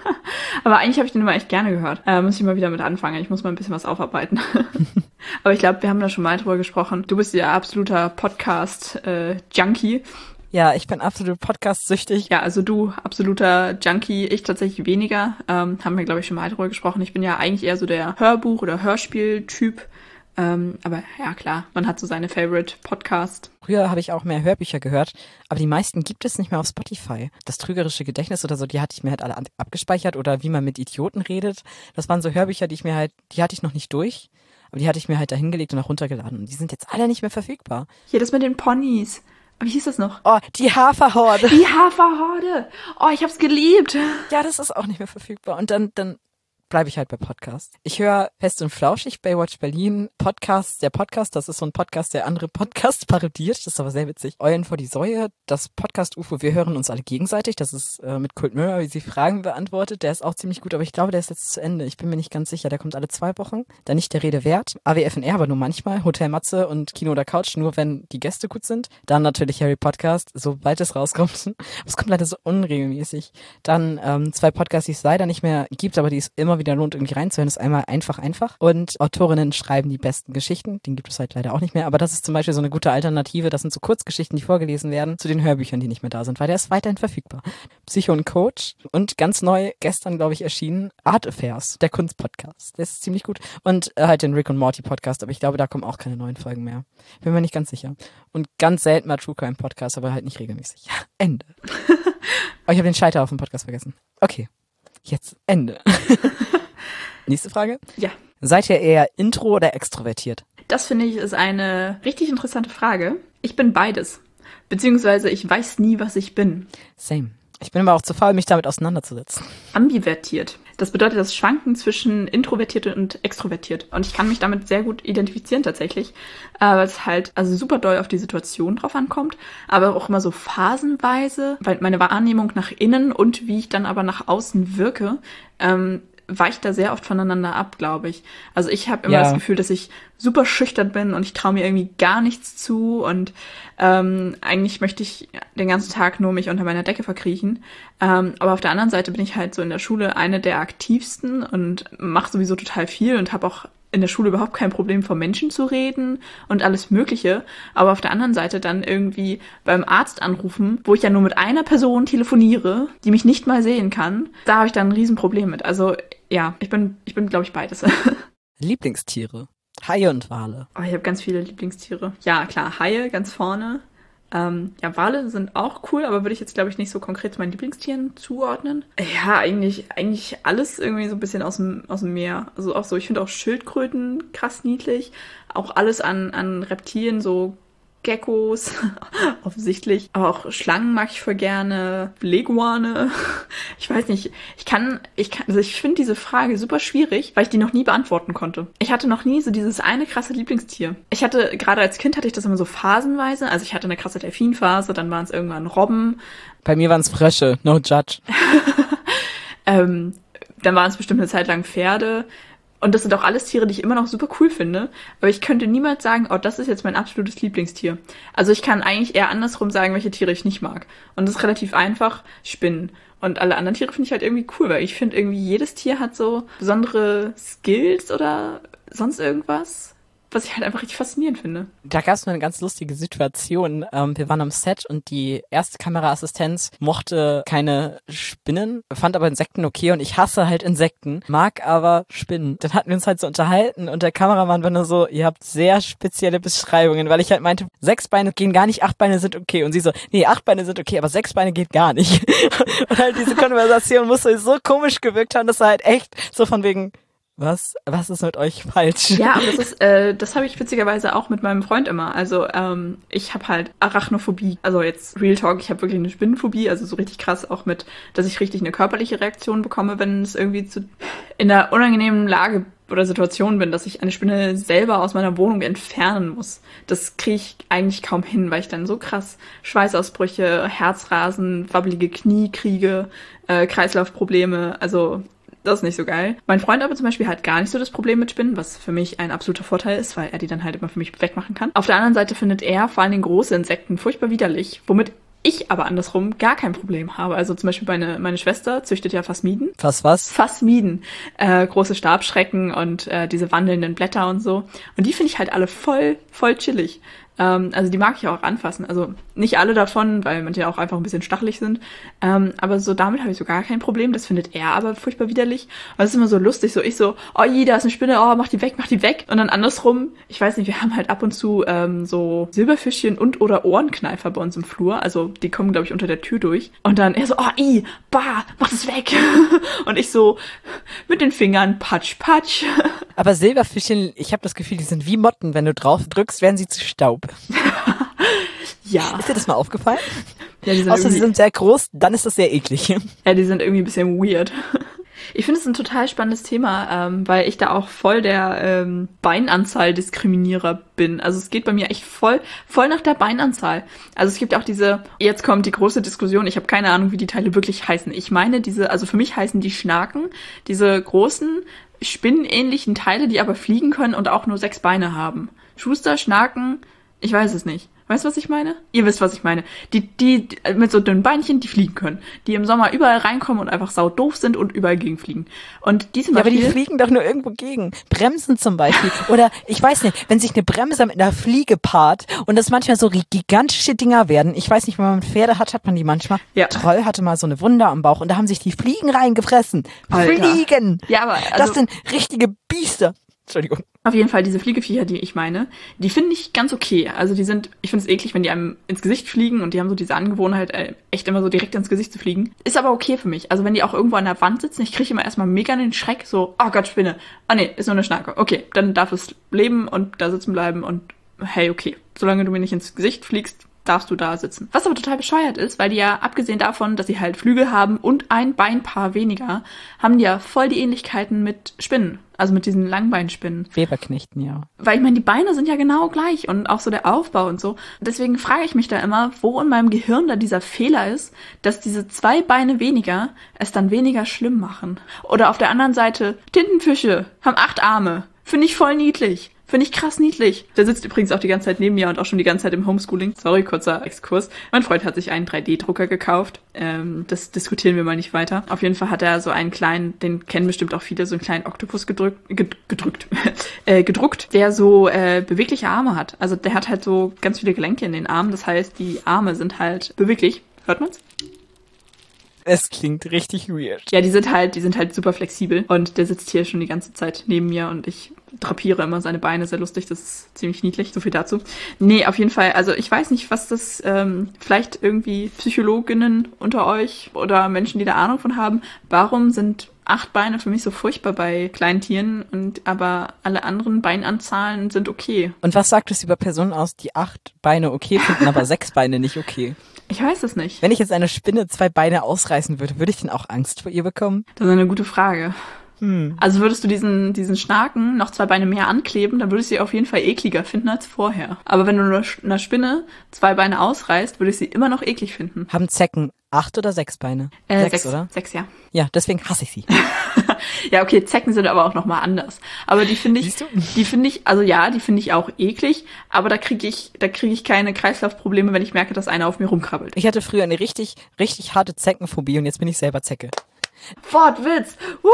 Aber eigentlich habe ich den immer echt gerne gehört. Äh, muss ich mal wieder mit anfangen. Ich muss mal ein bisschen was aufarbeiten. Aber ich glaube, wir haben da schon mal drüber gesprochen. Du bist ja absoluter Podcast-Junkie. Äh, Ja, ich bin absolut podcast-süchtig. Ja, also du, absoluter Junkie, ich tatsächlich weniger. Ähm, haben wir, glaube ich, schon mal drüber gesprochen. Ich bin ja eigentlich eher so der Hörbuch- oder Hörspiel-Typ. Ähm, aber ja, klar, man hat so seine Favorite-Podcast. Früher habe ich auch mehr Hörbücher gehört, aber die meisten gibt es nicht mehr auf Spotify. Das trügerische Gedächtnis oder so, die hatte ich mir halt alle abgespeichert oder wie man mit Idioten redet. Das waren so Hörbücher, die ich mir halt, die hatte ich noch nicht durch, aber die hatte ich mir halt da hingelegt und auch runtergeladen. Und die sind jetzt alle nicht mehr verfügbar. Hier, das mit den Ponys. Wie hieß das noch? Oh, die Haferhorde. Die Haferhorde. Oh, ich hab's geliebt. Ja, das ist auch nicht mehr verfügbar. Und dann, dann bleibe ich halt bei Podcasts. Ich höre Fest und Flauschig, Baywatch Berlin, Podcasts, der Podcast, das ist so ein Podcast, der andere Podcasts parodiert, das ist aber sehr witzig. Eulen vor die Säue, das Podcast-U F O, wir hören uns alle gegenseitig, das ist äh, mit Cold Mirror, wie sie Fragen beantwortet, der ist auch ziemlich gut, aber ich glaube, der ist jetzt zu Ende, ich bin mir nicht ganz sicher, der kommt alle zwei Wochen, dann nicht der Rede wert, A W F N R, aber nur manchmal, Hotel Matze und Kino oder Couch, nur wenn die Gäste gut sind, dann natürlich Harry Podcast, sobald es rauskommt, es kommt leider so unregelmäßig, dann ähm, zwei Podcasts, die es leider nicht mehr gibt, aber die es immer wieder lohnt, irgendwie reinzuhören, ist einmal Einfach, einfach. Und Autorinnen schreiben die besten Geschichten. Den gibt es halt leider auch nicht mehr. Aber das ist zum Beispiel so eine gute Alternative. Das sind so Kurzgeschichten, die vorgelesen werden zu den Hörbüchern, die nicht mehr da sind, weil der ist weiterhin verfügbar. Psycho und Coach. Und ganz neu, gestern, glaube ich, erschienen, Art Affairs, der Kunstpodcast. Der ist ziemlich gut. Und äh, halt den Rick und Morty Podcast. Aber ich glaube, da kommen auch keine neuen Folgen mehr. Bin mir nicht ganz sicher. Und ganz selten mal True Crime Podcast, aber halt nicht regelmäßig. Ende. Oh, ich habe den Scheiterhaufen Podcast vergessen. Okay. Jetzt Ende. Nächste Frage. Ja. Seid ihr eher intro oder extrovertiert? Das finde ich ist eine richtig interessante Frage. Ich bin beides. Beziehungsweise ich weiß nie, was ich bin. Same. Ich bin aber auch zu faul, mich damit auseinanderzusetzen. Ambivertiert. Das bedeutet das Schwanken zwischen introvertiert und extrovertiert. Und ich kann mich damit sehr gut identifizieren tatsächlich, äh, weil es halt also super doll auf die Situation drauf ankommt, aber auch immer so phasenweise, weil meine Wahrnehmung nach innen und wie ich dann aber nach außen wirke, ähm, weicht da sehr oft voneinander ab, glaube ich. Also ich habe immer Ja. das Gefühl, dass ich super schüchtern bin und ich traue mir irgendwie gar nichts zu und ähm, eigentlich möchte ich den ganzen Tag nur mich unter meiner Decke verkriechen. Ähm, aber auf der anderen Seite bin ich halt so in der Schule eine der aktivsten und mache sowieso total viel und habe auch in der Schule überhaupt kein Problem, vor Menschen zu reden und alles Mögliche. Aber auf der anderen Seite dann irgendwie beim Arzt anrufen, wo ich ja nur mit einer Person telefoniere, die mich nicht mal sehen kann, da habe ich dann ein Riesenproblem mit. Also ja, ich bin, ich bin, glaube ich, beides. Lieblingstiere? Haie und Wale. Oh, ich habe ganz viele Lieblingstiere. Ja, klar, Haie ganz vorne. Ähm, ja, Wale sind auch cool, aber würde ich jetzt, glaube ich, nicht so konkret zu meinen Lieblingstieren zuordnen. Ja, eigentlich, eigentlich alles irgendwie so ein bisschen aus dem, aus dem Meer. Also auch so, ich finde auch Schildkröten krass niedlich. Auch alles an, an Reptilien, so Geckos, offensichtlich. Aber auch Schlangen mag ich voll gerne. Leguane. Ich weiß nicht. Ich kann, ich kann, also ich finde diese Frage super schwierig, weil ich die noch nie beantworten konnte. Ich hatte noch nie so dieses eine krasse Lieblingstier. Ich hatte, gerade als Kind hatte ich das immer so phasenweise. Also ich hatte eine krasse Delfinphase, dann waren es irgendwann Robben. Bei mir waren es Frösche, no judge. ähm, dann waren es bestimmt eine Zeit lang Pferde. Und das sind auch alles Tiere, die ich immer noch super cool finde. Aber ich könnte niemals sagen, oh, das ist jetzt mein absolutes Lieblingstier. Also ich kann eigentlich eher andersrum sagen, welche Tiere ich nicht mag. Und das ist relativ einfach. Spinnen. Und alle anderen Tiere finde ich halt irgendwie cool, weil ich finde irgendwie jedes Tier hat so besondere Skills oder sonst irgendwas, was ich halt einfach richtig faszinierend finde. Da gab es eine ganz lustige Situation. Ähm, wir waren am Set und die erste Kameraassistenz mochte keine Spinnen, fand aber Insekten okay und ich hasse halt Insekten, mag aber Spinnen. Dann hatten wir uns halt so unterhalten und der Kameramann war nur so, ihr habt sehr spezielle Beschreibungen, weil ich halt meinte, sechs Beine gehen gar nicht, acht Beine sind okay. Und sie so, nee, acht Beine sind okay, aber sechs Beine geht gar nicht. Und halt diese Konversation musste so komisch gewirkt haben, dass er halt echt so von wegen, Was? Was ist mit euch falsch? Ja, aber das ist, äh, das habe ich witzigerweise auch mit meinem Freund immer. Also ähm, ich habe halt Arachnophobie. Also jetzt Real Talk, ich habe wirklich eine Spinnenphobie. Also so richtig krass auch mit, dass ich richtig eine körperliche Reaktion bekomme, wenn es irgendwie zu in einer unangenehmen Lage oder Situation bin, dass ich eine Spinne selber aus meiner Wohnung entfernen muss. Das kriege ich eigentlich kaum hin, weil ich dann so krass Schweißausbrüche, Herzrasen, wabbelige Knie kriege, äh, Kreislaufprobleme. Also das ist nicht so geil. Mein Freund aber zum Beispiel hat gar nicht so das Problem mit Spinnen, was für mich ein absoluter Vorteil ist, weil er die dann halt immer für mich wegmachen kann. Auf der anderen Seite findet er vor allen Dingen große Insekten furchtbar widerlich, womit ich aber andersrum gar kein Problem habe. Also zum Beispiel meine, meine Schwester züchtet ja Phasmiden. Was, was? Phasmiden. Äh, große Stabschrecken und äh, diese wandelnden Blätter und so. Und die finde ich halt alle voll, voll chillig. Ähm, also die mag ich auch anfassen. Also nicht alle davon, weil manche auch einfach ein bisschen stachelig sind. Ähm, aber so damit habe ich so gar kein Problem. Das findet er aber furchtbar widerlich. Und es ist immer so lustig. So ich so, oh je, da ist eine Spinne, oh, mach die weg, mach die weg. Und dann andersrum, ich weiß nicht, wir haben halt ab und zu ähm, so Silberfischchen und oder Ohrenkneifer bei uns im Flur. Also die kommen, glaube ich, unter der Tür durch. Und dann er so, oh i, bah, mach das weg. Und ich so, mit den Fingern, patsch, patsch. Aber Silberfischchen, ich habe das Gefühl, die sind wie Motten. Wenn du drauf drückst, werden sie zu Staub. Ja. Ist dir das mal aufgefallen? Ja, die sind Außer sie irgendwie- sind sehr groß, dann ist das sehr eklig. Ja, die sind irgendwie ein bisschen weird. Ich finde es ein total spannendes Thema, ähm, weil ich da auch voll der ähm, Beinanzahl-Diskriminierer bin. Also es geht bei mir echt voll, voll nach der Beinanzahl. Also es gibt auch diese, jetzt kommt die große Diskussion, ich habe keine Ahnung, wie die Teile wirklich heißen. Ich meine diese, also für mich heißen die Schnaken, diese großen, spinnenähnlichen Teile, die aber fliegen können und auch nur sechs Beine haben. Schuster, Schnaken, Ich weiß es nicht. Weißt du, was ich meine? Ihr wisst, was ich meine. Die, die, die mit so dünnen Beinchen, die fliegen können. Die im Sommer überall reinkommen und einfach saudoof sind und überall gegenfliegen. Und die zum Ja, Beispiel... aber die fliegen doch nur irgendwo gegen. Bremsen zum Beispiel. Oder, ich weiß nicht, wenn sich eine Bremse mit einer Fliege paart und das manchmal so gigantische Dinger werden. Ich weiß nicht, wenn man Pferde hat, hat man die manchmal. Ja. Troll hatte mal so eine Wunde am Bauch und da haben sich die Fliegen reingefressen. Alter. Fliegen! Ja, aber... Also, das sind richtige Biester. Entschuldigung. Auf jeden Fall, diese Fliegeviecher, die ich meine, die finde ich ganz okay. Also die sind, ich finde es eklig, wenn die einem ins Gesicht fliegen und die haben so diese Angewohnheit, äh, echt immer so direkt ins Gesicht zu fliegen. Ist aber okay für mich. Also wenn die auch irgendwo an der Wand sitzen, ich kriege immer erstmal mega den Schreck, so, oh Gott, Spinne. Ah nee, ist nur eine Schnake. Okay, dann darf es leben und da sitzen bleiben und hey, okay. Solange du mir nicht ins Gesicht fliegst, darfst du da sitzen. Was aber total bescheuert ist, weil die ja, abgesehen davon, dass sie halt Flügel haben und ein Beinpaar weniger, haben die ja voll die Ähnlichkeiten mit Spinnen. Also mit diesen Langbeinspinnen. Weberknechten, ja. Weil ich meine, die Beine sind ja genau gleich und auch so der Aufbau und so. Deswegen frage ich mich da immer, wo in meinem Gehirn da dieser Fehler ist, dass diese zwei Beine weniger es dann weniger schlimm machen. Oder auf der anderen Seite, Tintenfische haben acht Arme. Finde ich voll niedlich. Finde ich krass niedlich. Der sitzt übrigens auch die ganze Zeit neben mir und auch schon die ganze Zeit im Homeschooling. Sorry, kurzer Exkurs. Mein Freund hat sich einen drei D Drucker gekauft. Ähm, das diskutieren wir mal nicht weiter. Auf jeden Fall hat er so einen kleinen, den kennen bestimmt auch viele, so einen kleinen Oktopus gedrückt, ged- gedrückt, äh, gedruckt, der so äh, bewegliche Arme hat. Also der hat halt so ganz viele Gelenke in den Armen. Das heißt, die Arme sind halt beweglich. Hört man's? Es klingt richtig weird. Ja, die sind halt, die sind halt super flexibel und der sitzt hier schon die ganze Zeit neben mir und ich drapiere immer seine Beine, sehr lustig, das ist ziemlich niedlich, so viel dazu. Nee, auf jeden Fall, also ich weiß nicht, was das, ähm, vielleicht irgendwie Psychologinnen unter euch oder Menschen, die da Ahnung von haben, warum sind acht Beine für mich so furchtbar bei kleinen Tieren und aber alle anderen Beinanzahlen sind okay. Und was sagt es über Personen aus, die acht Beine okay finden, aber sechs Beine nicht okay? Ich weiß es nicht. Wenn ich jetzt eine Spinne zwei Beine ausreißen würde, würde ich denn auch Angst vor ihr bekommen? Das ist eine gute Frage. Hm. Also würdest du diesen, diesen Schnaken noch zwei Beine mehr ankleben, dann würdest du sie auf jeden Fall ekliger finden als vorher. Aber wenn du einer Spinne zwei Beine ausreißt, würde ich sie immer noch eklig finden. Haben Zecken acht oder sechs Beine? Äh, sechs, sechs, oder? Sechs, ja. Ja, deswegen hasse ich sie. Ja, okay, Zecken sind aber auch nochmal anders. Aber die finde ich, Siehst du? die finde ich, also ja, die finde ich auch eklig, aber da kriege ich, da kriege ich keine Kreislaufprobleme, wenn ich merke, dass einer auf mir rumkrabbelt. Ich hatte früher eine richtig, richtig harte Zeckenphobie und jetzt bin ich selber Zecke. Wortwitz!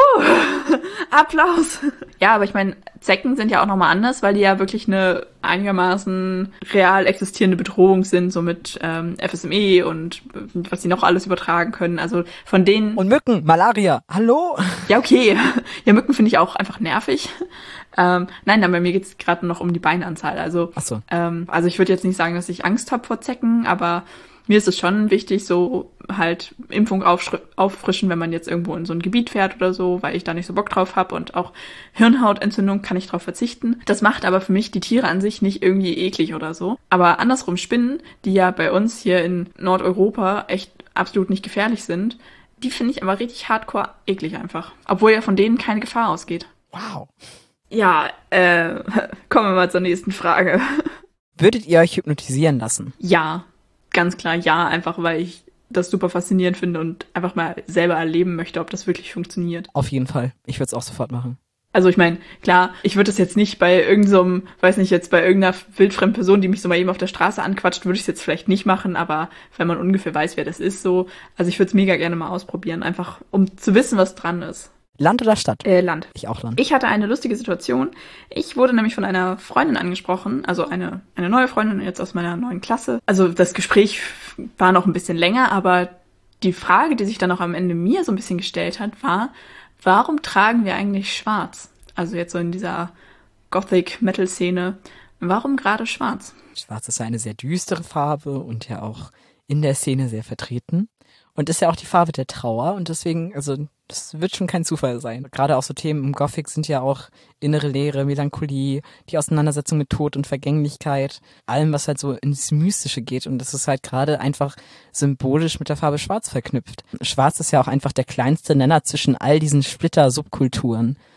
Uh, Applaus! Ja, aber ich meine, Zecken sind ja auch nochmal anders, weil die ja wirklich eine einigermaßen real existierende Bedrohung sind, so mit ähm, F S M E und was sie noch alles übertragen können. Also von denen... Und Mücken, Malaria, hallo? Ja, okay. Ja, Mücken finde ich auch einfach nervig. Ähm, nein, dann bei mir geht es gerade noch um die Beinanzahl. Also, Ach so. ähm, also ich würde jetzt nicht sagen, dass ich Angst habe vor Zecken, aber mir ist es schon wichtig, so halt Impfung aufschri- auffrischen, wenn man jetzt irgendwo in so ein Gebiet fährt oder so, weil ich da nicht so Bock drauf habe und auch Hirnhautentzündung kann ich drauf verzichten. Das macht aber für mich die Tiere an sich nicht irgendwie eklig oder so. Aber andersrum Spinnen, die ja bei uns hier in Nordeuropa echt absolut nicht gefährlich sind, die finde ich aber richtig hardcore eklig einfach. Obwohl ja von denen keine Gefahr ausgeht. Wow. Ja, äh, kommen wir mal zur nächsten Frage. Würdet ihr euch hypnotisieren lassen? Ja. Ganz klar ja, einfach weil ich das super faszinierend finde und einfach mal selber erleben möchte, ob das wirklich funktioniert. Auf jeden Fall. Ich würde es auch sofort machen. Also ich meine, klar, ich würde das jetzt nicht bei irgendeinem, so weiß nicht, jetzt bei irgendeiner wildfremden Person, die mich so mal eben auf der Straße anquatscht, würde ich es jetzt vielleicht nicht machen, aber wenn man ungefähr weiß, wer das ist, so, also ich würde es mega gerne mal ausprobieren, einfach um zu wissen, was dran ist. Land oder Stadt? Äh, Land. Ich auch Land. Ich hatte eine lustige Situation. Ich wurde nämlich von einer Freundin angesprochen, also eine eine neue Freundin jetzt aus meiner neuen Klasse. Also das Gespräch war noch ein bisschen länger, aber die Frage, die sich dann auch am Ende mir so ein bisschen gestellt hat, war, warum tragen wir eigentlich schwarz? Also jetzt so in dieser Gothic-Metal-Szene. Warum gerade schwarz? Schwarz ist ja eine sehr düstere Farbe und ja auch in der Szene sehr vertreten. Und ist ja auch die Farbe der Trauer und deswegen, also das wird schon kein Zufall sein. Gerade auch so Themen im Gothic sind ja auch innere Leere, Melancholie, die Auseinandersetzung mit Tod und Vergänglichkeit, allem, was halt so ins Mystische geht. Und das ist halt gerade einfach symbolisch mit der Farbe Schwarz verknüpft. Schwarz ist ja auch einfach der kleinste Nenner zwischen all diesen Splitter-Subkulturen.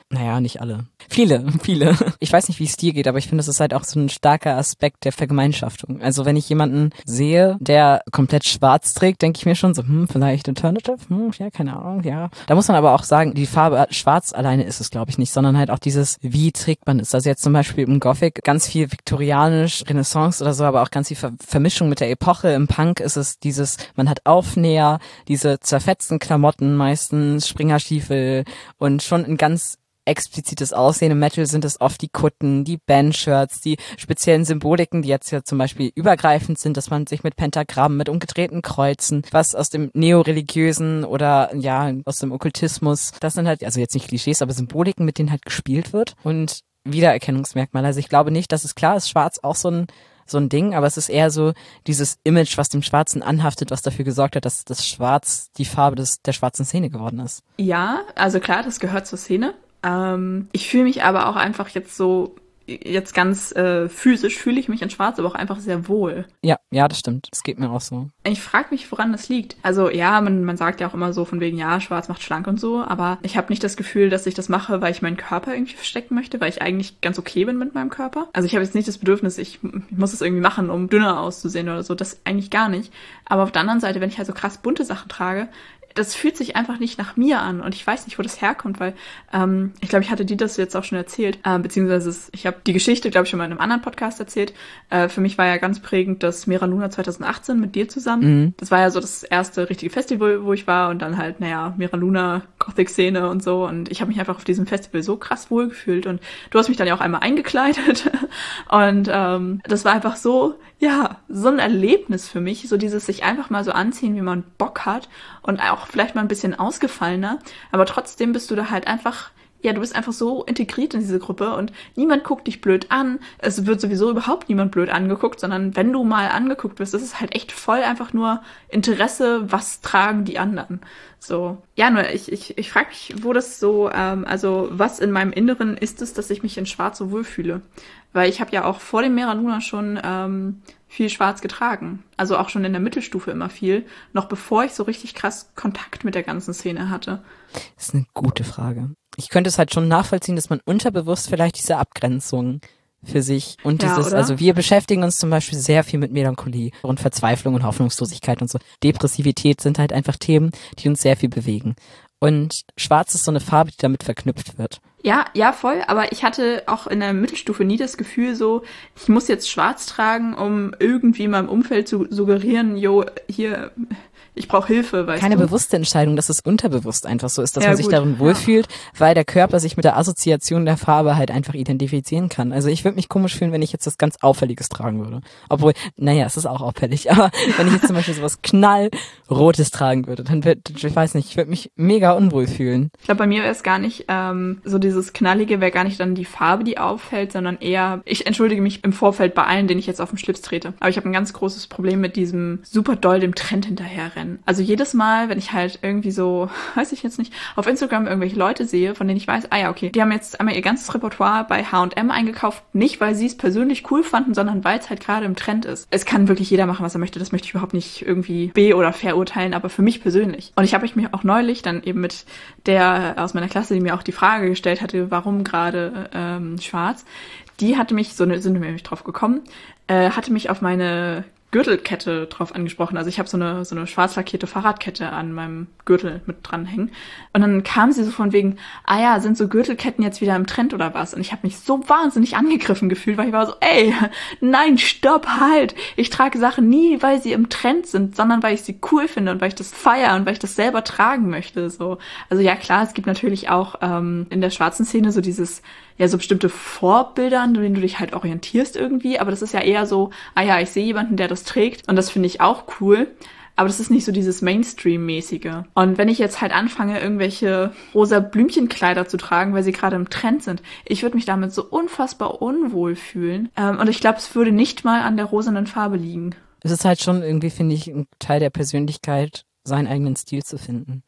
Naja, nicht alle. Viele, viele. Ich weiß nicht, wie es dir geht, aber ich finde, das ist halt auch so ein starker Aspekt der Vergemeinschaftung. Also wenn ich jemanden sehe, der komplett schwarz trägt, denke ich mir schon so, hm, vielleicht Alternative, hm, ja, keine Ahnung, ja. Da muss man aber auch sagen, die Farbe schwarz alleine ist es, glaube ich, nicht, sondern halt auch dieses, wie trägt man es. Also jetzt zum Beispiel im Gothic ganz viel viktorianisch, Renaissance oder so, aber auch ganz viel Ver- Vermischung mit der Epoche. Im Punk ist es dieses, man hat Aufnäher, diese zerfetzten Klamotten meistens, Springerstiefel und schon ein ganz explizites Aussehen. Im Metal sind es oft die Kutten, die Bandshirts, die speziellen Symboliken, die jetzt ja zum Beispiel übergreifend sind, dass man sich mit Pentagrammen, mit umgedrehten Kreuzen, was aus dem Neoreligiösen oder ja aus dem Okkultismus, das sind halt, also jetzt nicht Klischees, aber Symboliken, mit denen halt gespielt wird und Wiedererkennungsmerkmale. Also ich glaube nicht, dass es klar ist, schwarz auch so ein so ein Ding, aber es ist eher so dieses Image, was dem Schwarzen anhaftet, was dafür gesorgt hat, dass das Schwarz die Farbe des, der schwarzen Szene geworden ist. Ja, also klar, das gehört zur Szene. Ähm, ich fühle mich aber auch einfach jetzt so, jetzt ganz äh, physisch fühle ich mich in Schwarz, aber auch einfach sehr wohl. Ja, ja, das stimmt. Das geht mir auch so. Ich frage mich, woran das liegt. Also ja, man, man sagt ja auch immer so von wegen, ja, Schwarz macht schlank und so, aber ich habe nicht das Gefühl, dass ich das mache, weil ich meinen Körper irgendwie verstecken möchte, weil ich eigentlich ganz okay bin mit meinem Körper. Also ich habe jetzt nicht das Bedürfnis, ich, ich muss es irgendwie machen, um dünner auszusehen oder so, das eigentlich gar nicht. Aber auf der anderen Seite, wenn ich halt so krass bunte Sachen trage, das fühlt sich einfach nicht nach mir an und ich weiß nicht, wo das herkommt, weil ähm, ich glaube, ich hatte dir das jetzt auch schon erzählt, äh, beziehungsweise es, ich habe die Geschichte, glaube ich, schon mal in einem anderen Podcast erzählt. Äh, für mich war ja ganz prägend das Mera Luna zwanzig achtzehn mit dir zusammen. Mhm. Das war ja so das erste richtige Festival, wo ich war und dann halt, naja, Mera Luna, Gothic-Szene und so und ich habe mich einfach auf diesem Festival so krass wohlgefühlt und du hast mich dann ja auch einmal eingekleidet und ähm, das war einfach so, ja, so ein Erlebnis für mich, so dieses sich einfach mal so anziehen, wie man Bock hat und auch vielleicht mal ein bisschen ausgefallener, aber trotzdem bist du da halt einfach, ja, du bist einfach so integriert in diese Gruppe und niemand guckt dich blöd an. Es wird sowieso überhaupt niemand blöd angeguckt, sondern wenn du mal angeguckt wirst, ist es halt echt voll einfach nur Interesse, was tragen die anderen. So, ja, nur ich ich ich frage mich, wo das so, ähm, also was in meinem Inneren ist es, dass ich mich in Schwarz so wohlfühle. Weil ich habe ja auch vor dem Mera Luna schon ähm, viel Schwarz getragen. Also auch schon in der Mittelstufe immer viel. Noch bevor ich so richtig krass Kontakt mit der ganzen Szene hatte. Das ist eine gute Frage. Ich könnte es halt schon nachvollziehen, dass man unterbewusst vielleicht diese Abgrenzung für sich und ja, dieses, oder? also wir beschäftigen uns zum Beispiel sehr viel mit Melancholie und Verzweiflung und Hoffnungslosigkeit und so. Depressivität sind halt einfach Themen, die uns sehr viel bewegen. Und Schwarz ist so eine Farbe, die damit verknüpft wird. Ja, ja, voll. Aber ich hatte auch in der Mittelstufe nie das Gefühl so, ich muss jetzt schwarz tragen, um irgendwie meinem Umfeld zu suggerieren, jo, hier, ich brauche Hilfe, weißt Keine du? bewusste Entscheidung, dass es unterbewusst einfach so ist, dass Ja, man sich gut, darin wohlfühlt, ja. weil der Körper sich mit der Assoziation der Farbe halt einfach identifizieren kann. Also ich würde mich komisch fühlen, wenn ich jetzt das ganz Auffälliges tragen würde. Obwohl, naja, es ist auch auffällig, aber wenn ich jetzt zum Beispiel sowas Knallrotes tragen würde, dann wird, ich weiß nicht, ich würde mich mega unwohl fühlen. Ich glaube, bei mir wäre es gar nicht, ähm, so dieses Knallige wäre gar nicht dann die Farbe, die auffällt, sondern eher, ich entschuldige mich im Vorfeld bei allen, denen ich jetzt auf den Schlips trete. Aber ich habe ein ganz großes Problem mit diesem super doll dem Trend hinterherrennen. Also jedes Mal, wenn ich halt irgendwie so, weiß ich jetzt nicht, auf Instagram irgendwelche Leute sehe, von denen ich weiß, ah ja, okay, die haben jetzt einmal ihr ganzes Repertoire bei H und M eingekauft, nicht weil sie es persönlich cool fanden, sondern weil es halt gerade im Trend ist. Es kann wirklich jeder machen, was er möchte, das möchte ich überhaupt nicht irgendwie be- oder verurteilen, aber für mich persönlich. Und ich habe mich auch neulich dann eben mit der aus meiner Klasse, die mir auch die Frage gestellt hatte, warum gerade ähm, schwarz, die hatte mich, so ne, sind wir nämlich drauf gekommen, äh, hatte mich auf meine Gürtelkette drauf angesprochen. Also ich habe so eine so eine schwarz lackierte Fahrradkette an meinem Gürtel mit dranhängen. Und dann kam sie so von wegen, ah ja, sind so Gürtelketten jetzt wieder im Trend oder was? Und ich habe mich so wahnsinnig angegriffen gefühlt, weil ich war so, ey, nein, stopp, halt. Ich trage Sachen nie, weil sie im Trend sind, sondern weil ich sie cool finde und weil ich das feiere und weil ich das selber tragen möchte. So, also ja klar, es gibt natürlich auch ähm, in der schwarzen Szene so dieses, ja, so bestimmte Vorbilder, an denen du dich halt orientierst irgendwie, aber das ist ja eher so, ah ja, ich sehe jemanden, der das trägt und das finde ich auch cool, aber das ist nicht so dieses Mainstream-mäßige. Und wenn ich jetzt halt anfange, irgendwelche rosa Blümchenkleider zu tragen, weil sie gerade im Trend sind, ich würde mich damit so unfassbar unwohl fühlen ähm, und ich glaube, es würde nicht mal an der rosanen Farbe liegen. Es ist halt schon irgendwie, finde ich, ein Teil der Persönlichkeit, seinen eigenen Stil zu finden.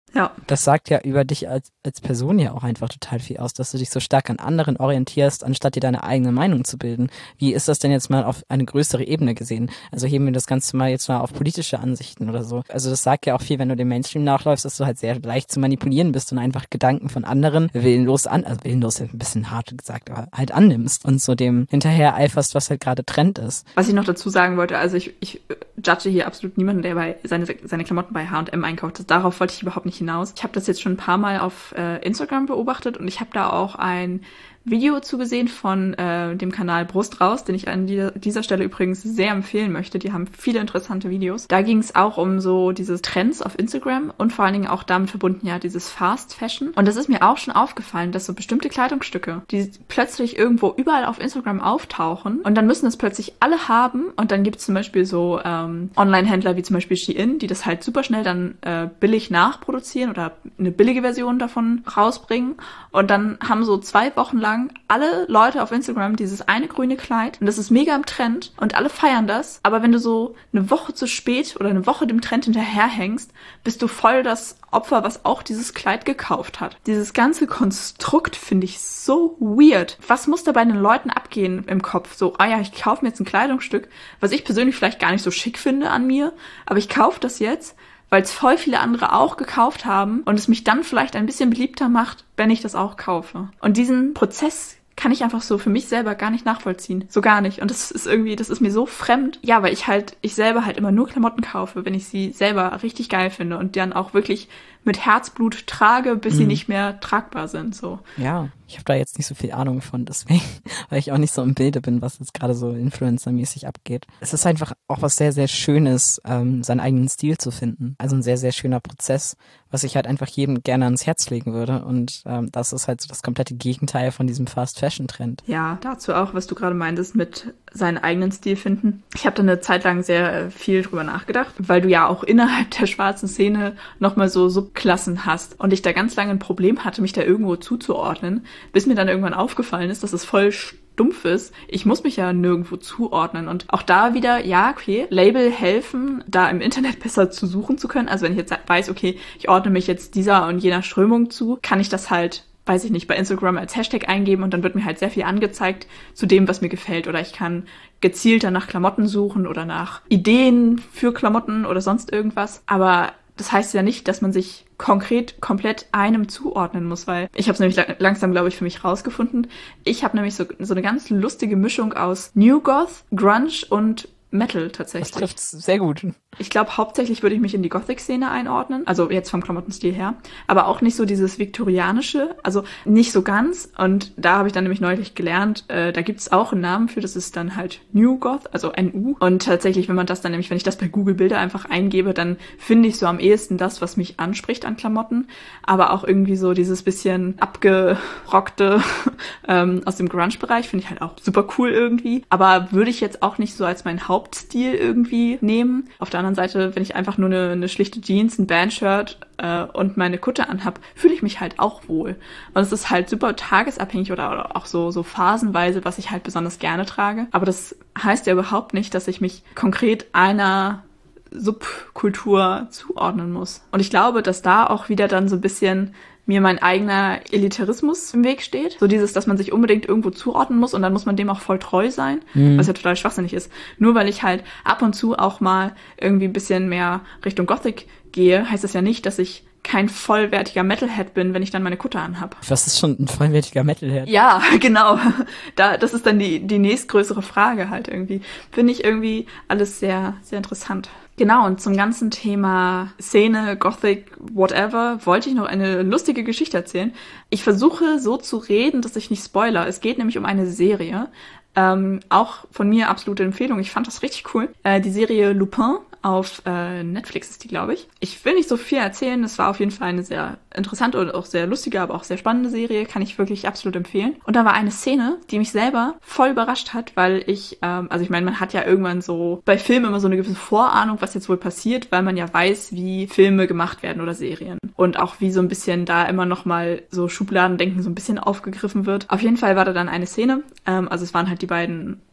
Ja. Das sagt ja über dich als, als Person ja auch einfach total viel aus, dass du dich so stark an anderen orientierst, anstatt dir deine eigene Meinung zu bilden. Wie ist das denn jetzt mal auf eine größere Ebene gesehen? Also heben wir das Ganze mal jetzt mal auf politische Ansichten oder so. Also das sagt ja auch viel, wenn du dem Mainstream nachläufst, dass du halt sehr leicht zu manipulieren bist und einfach Gedanken von anderen willenlos an, also willenlos ist ein bisschen hart gesagt, aber halt annimmst und so dem hinterher eiferst, was halt gerade Trend ist. Was ich noch dazu sagen wollte, also ich, ich judge hier absolut niemanden, der bei seine, seine Klamotten bei H und M einkauft. Darauf wollte ich überhaupt nicht hinaus. Ich habe das jetzt schon ein paar Mal auf äh, Instagram beobachtet und ich habe da auch ein Video zugesehen von äh, dem Kanal Brust raus, den ich an die, dieser Stelle übrigens sehr empfehlen möchte. Die haben viele interessante Videos. Da ging es auch um so diese Trends auf Instagram und vor allen Dingen auch damit verbunden ja dieses Fast Fashion. Und das ist mir auch schon aufgefallen, dass so bestimmte Kleidungsstücke, die plötzlich irgendwo überall auf Instagram auftauchen und dann müssen das plötzlich alle haben und dann gibt es zum Beispiel so ähm, Online-Händler wie zum Beispiel Shein, die das halt super schnell dann äh, billig nachproduzieren oder eine billige Version davon rausbringen und dann haben so zwei Wochen lang alle Leute auf Instagram dieses eine grüne Kleid und das ist mega im Trend und alle feiern das, aber wenn du so eine Woche zu spät oder eine Woche dem Trend hinterherhängst, bist du voll das Opfer, was auch dieses Kleid gekauft hat. Dieses ganze Konstrukt finde ich so weird. Was muss da bei den Leuten abgehen im Kopf? So, ah ja, ich kaufe mir jetzt ein Kleidungsstück, was ich persönlich vielleicht gar nicht so schick finde an mir, aber ich kaufe das jetzt, weil es voll viele andere auch gekauft haben und es mich dann vielleicht ein bisschen beliebter macht, wenn ich das auch kaufe. Und diesen Prozess kann ich einfach so für mich selber gar nicht nachvollziehen. So gar nicht. Und das ist irgendwie, das ist mir so fremd. Ja, weil ich halt, ich selber halt immer nur Klamotten kaufe, wenn ich sie selber richtig geil finde und dann auch wirklich mit Herzblut trage, bis mhm. sie nicht mehr tragbar sind, so. Ja, ich habe da jetzt nicht so viel Ahnung von, deswegen, weil ich auch nicht so im Bilde bin, was jetzt gerade so Influencer-mäßig abgeht. Es ist einfach auch was sehr, sehr Schönes, ähm, seinen eigenen Stil zu finden. Also ein sehr, sehr schöner Prozess, was ich halt einfach jedem gerne ans Herz legen würde. Und ähm, das ist halt so das komplette Gegenteil von diesem Fast-Fashion-Trend. Ja, dazu auch, was du gerade meintest mit seinen eigenen Stil finden. Ich habe da eine Zeit lang sehr äh, viel drüber nachgedacht, weil du ja auch innerhalb der schwarzen Szene nochmal so Subklassen hast und ich da ganz lange ein Problem hatte, mich da irgendwo zuzuordnen, bis mir dann irgendwann aufgefallen ist, dass es voll stumpf ist. Ich muss mich ja nirgendwo zuordnen und auch da wieder, ja, okay, Label helfen, da im Internet besser zu suchen zu können. Also wenn ich jetzt weiß, okay, ich ordne mich jetzt dieser und jener Strömung zu, kann ich das halt, weiß ich nicht, bei Instagram als Hashtag eingeben und dann wird mir halt sehr viel angezeigt zu dem, was mir gefällt. Oder ich kann gezielter nach Klamotten suchen oder nach Ideen für Klamotten oder sonst irgendwas. Aber das heißt ja nicht, dass man sich konkret komplett einem zuordnen muss, weil ich habe es nämlich la- langsam, glaube ich, für mich rausgefunden. Ich habe nämlich so, so eine ganz lustige Mischung aus New Goth, Grunge und Metal tatsächlich. Das trifft sehr gut. Ich glaube, hauptsächlich würde ich mich in die Gothic-Szene einordnen, also jetzt vom Klamottenstil her, aber auch nicht so dieses Viktorianische, also nicht so ganz. Und da habe ich dann nämlich neulich gelernt, äh, da gibt es auch einen Namen für, das ist dann halt New Goth, also N U. Und tatsächlich, wenn man das dann nämlich, wenn ich das bei Google Bilder einfach eingebe, dann finde ich so am ehesten das, was mich anspricht an Klamotten, aber auch irgendwie so dieses bisschen abgerockte ähm, aus dem Grunge-Bereich finde ich halt auch super cool irgendwie, aber würde ich jetzt auch nicht so als mein Hauptstil irgendwie nehmen. Auf der anderen Seite, wenn ich einfach nur eine, eine schlichte Jeans, ein Bandshirt äh, und meine Kutte anhab, fühle ich mich halt auch wohl. Und es ist halt super tagesabhängig oder, oder auch so, so phasenweise, was ich halt besonders gerne trage. Aber das heißt ja überhaupt nicht, dass ich mich konkret einer Subkultur zuordnen muss. Und ich glaube, dass da auch wieder dann so ein bisschen mir mein eigener Elitarismus im Weg steht. So dieses, dass man sich unbedingt irgendwo zuordnen muss und dann muss man dem auch voll treu sein, mhm. was ja total schwachsinnig ist. Nur weil ich halt ab und zu auch mal irgendwie ein bisschen mehr Richtung Gothic gehe, heißt das ja nicht, dass ich kein vollwertiger Metalhead bin, wenn ich dann meine Kutte anhab. Was ist schon ein vollwertiger Metalhead? Ja, genau. Da, das ist dann die, die nächstgrößere Frage halt irgendwie. Finde ich irgendwie alles sehr, sehr interessant. Genau, und zum ganzen Thema Szene, Gothic, whatever, wollte ich noch eine lustige Geschichte erzählen. Ich versuche so zu reden, dass ich nicht spoiler. Es geht nämlich um eine Serie. Ähm, auch von mir absolute Empfehlung. Ich fand das richtig cool. Äh, die Serie Lupin auf äh, Netflix ist die, glaube ich. Ich will nicht so viel erzählen. Es war auf jeden Fall eine sehr interessante und auch sehr lustige, aber auch sehr spannende Serie. Kann ich wirklich absolut empfehlen. Und da war eine Szene, die mich selber voll überrascht hat, weil ich, ähm, also ich meine, man hat ja irgendwann so bei Filmen immer so eine gewisse Vorahnung, was jetzt wohl passiert, weil man ja weiß, wie Filme gemacht werden oder Serien. Und auch wie so ein bisschen da immer noch mal so Schubladendenken so ein bisschen aufgegriffen wird. Auf jeden Fall war da dann eine Szene, ähm, also es waren halt die beiden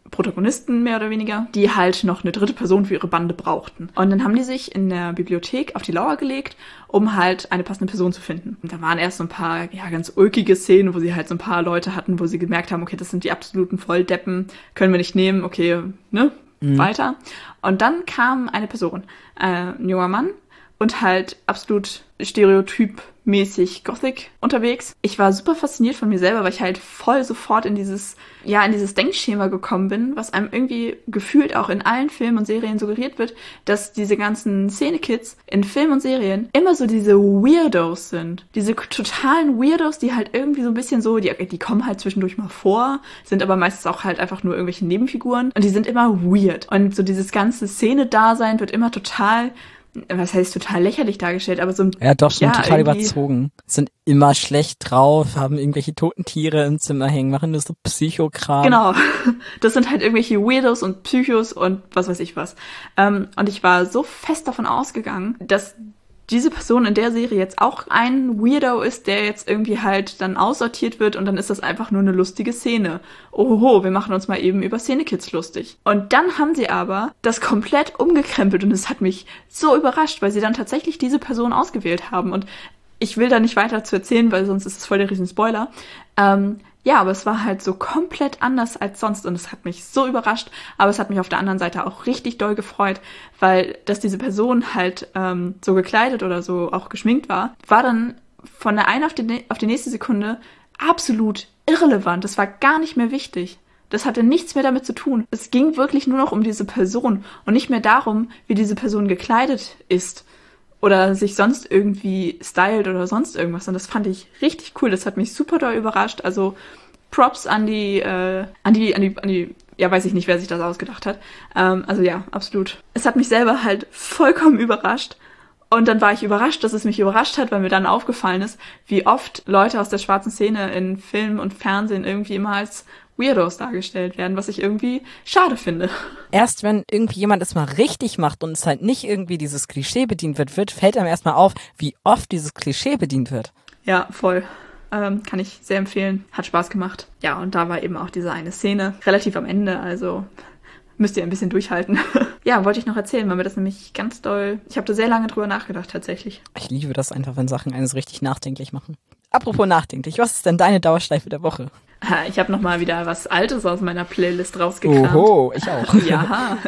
Protagonisten mehr oder weniger, die halt noch eine dritte Person für ihre Bande brauchten. Und dann haben die sich in der Bibliothek auf die Lauer gelegt, um halt eine passende Person zu finden. Und da waren erst so ein paar, ja, ganz ulkige Szenen, wo sie halt so ein paar Leute hatten, wo sie gemerkt haben, okay, das sind die absoluten Volldeppen, können wir nicht nehmen, okay, ne, mhm. weiter. Und dann kam eine Person, äh, ein junger Mann, und halt absolut stereotypmäßig Gothic unterwegs. Ich war super fasziniert von mir selber, weil ich halt voll sofort in dieses, ja, in dieses Denkschema gekommen bin, was einem irgendwie gefühlt auch in allen Filmen und Serien suggeriert wird, dass diese ganzen Szene-Kids in Filmen und Serien immer so diese Weirdos sind. Diese totalen Weirdos, die halt irgendwie so ein bisschen so, die, die kommen halt zwischendurch mal vor, sind aber meistens auch halt einfach nur irgendwelche Nebenfiguren und die sind immer weird. Und so dieses ganze Szene-Dasein wird immer total, was heißt total lächerlich dargestellt, aber so ja doch schon ja, total überzogen. Sind immer schlecht drauf, haben irgendwelche toten Tiere im Zimmer hängen, machen nur so Psychokram. Genau, das sind halt irgendwelche Weirdos und Psychos und was weiß ich was. Ähm, und ich war so fest davon ausgegangen, dass diese Person in der Serie jetzt auch ein Weirdo ist, der jetzt irgendwie halt dann aussortiert wird und dann ist das einfach nur eine lustige Szene. Ohoho, wir machen uns mal eben über Szene-Kids lustig. Und dann haben sie aber das komplett umgekrempelt und es hat mich so überrascht, weil sie dann tatsächlich diese Person ausgewählt haben. Und ich will da nicht weiter zu erzählen, weil sonst ist es voll der riesen Spoiler. Ähm, ja, aber es war halt so komplett anders als sonst und es hat mich so überrascht, aber es hat mich auf der anderen Seite auch richtig doll gefreut, weil dass diese Person halt ähm, so gekleidet oder so auch geschminkt war, war dann von der einen auf die, auf die nächste Sekunde absolut irrelevant. Das war gar nicht mehr wichtig. Das hatte nichts mehr damit zu tun. Es ging wirklich nur noch um diese Person und nicht mehr darum, wie diese Person gekleidet ist. Oder sich sonst irgendwie stylt oder sonst irgendwas. Und das fand ich richtig cool. Das hat mich super doll überrascht. Also Props an die, äh, an die, an die, an die, ja, weiß ich nicht, wer sich das ausgedacht hat. Ähm, also ja, absolut. Es hat mich selber halt vollkommen überrascht. Und dann war ich überrascht, dass es mich überrascht hat, weil mir dann aufgefallen ist, wie oft Leute aus der schwarzen Szene in Film und Fernsehen irgendwie immer als Weirdos dargestellt werden, was ich irgendwie schade finde. Erst wenn irgendwie jemand es mal richtig macht und es halt nicht irgendwie dieses Klischee bedient wird, wird fällt einem erstmal auf, wie oft dieses Klischee bedient wird. Ja, voll. Ähm, kann ich sehr empfehlen. Hat Spaß gemacht. Ja, und da war eben auch diese eine Szene relativ am Ende, also müsst ihr ein bisschen durchhalten. Ja, wollte ich noch erzählen, weil mir das nämlich ganz doll, ich habe da sehr lange drüber nachgedacht tatsächlich. Ich liebe das einfach, wenn Sachen eines richtig nachdenklich machen. Apropos nachdenklich, was ist denn deine Dauerschleife der Woche? Ich habe nochmal wieder was Altes aus meiner Playlist rausgekramt. Oho, ich auch. Ja.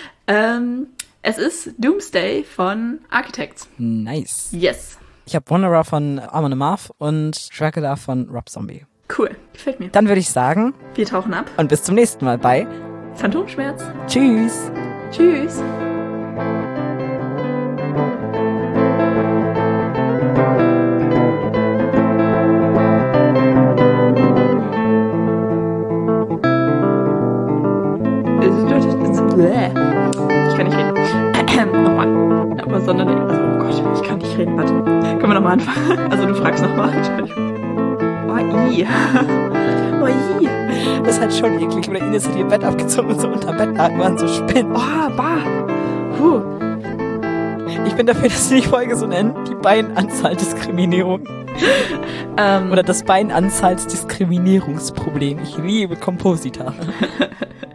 ähm, es ist Doomsday von Architects. Nice. Yes. Ich habe Wanderer von Amon Amarth und Dracula von Rob Zombie. Cool, gefällt mir. Dann würde ich sagen, wir tauchen ab. Und bis zum nächsten Mal bei Phantomschmerz. Tschüss. Tschüss. Ich kann nicht reden. Nochmal. Aber sondern, also, oh Gott, ich kann nicht reden. Warte. Können wir nochmal anfangen? Also, du fragst nochmal. Oh, i. Oh, i. Das ist halt schon eklig. Oder Ines hat ihr Bett abgezogen und so unter Bettlaken waren so Spinnen. Oh, bah. Puh. Ich bin dafür, dass wir die Folge so nennen. Die Beinanzahl-Diskriminierung. ähm, Oder das Beinanzahl-Diskriminierungsproblem. Ich liebe Komposita.